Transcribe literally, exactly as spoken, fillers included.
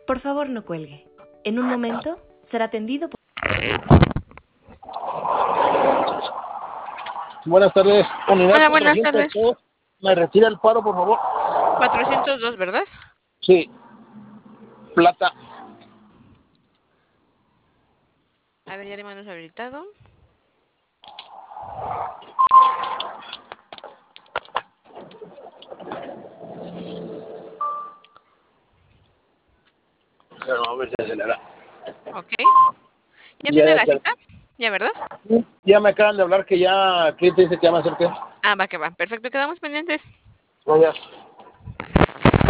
Por favor, no cuelgue. En un momento será atendido por... Buenas tardes, unidad Hola, buenas cuatrocientos dos. tardes. ¿Me retira el paro, por favor? cuatrocientos dos, ¿verdad? Sí. Plata. A ver, ya le mando habilitado. Pero a ver si acelera. Ok. ¿Ya Ya, tiene la ya, cita? ¿Ya, verdad? ya me acaban de hablar que ya el cliente dice que ya me acerqué. Ah, va que va. Perfecto, quedamos pendientes. Gracias.